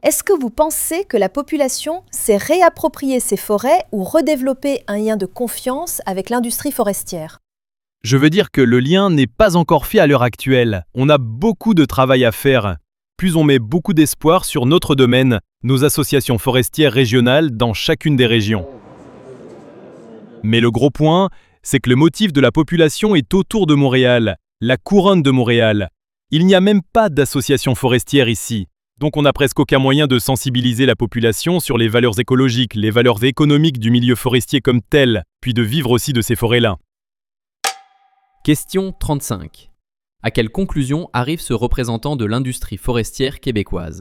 Est-ce que vous pensez que la population s'est réapproprié ces forêts ou redéveloppé un lien de confiance avec l'industrie forestière? Je veux dire que le lien n'est pas encore fait à l'heure actuelle. On a beaucoup de travail à faire. Plus on met beaucoup d'espoir sur notre domaine, nos associations forestières régionales dans chacune des régions. Mais le gros point, c'est que le motif de la population est autour de Montréal, la couronne de Montréal. Il n'y a même pas d'association forestière ici. Donc on n'a presque aucun moyen de sensibiliser la population sur les valeurs écologiques, les valeurs économiques du milieu forestier comme tel, puis de vivre aussi de ces forêts-là. Question 35. À quelle conclusion arrive ce représentant de l'industrie forestière québécoise?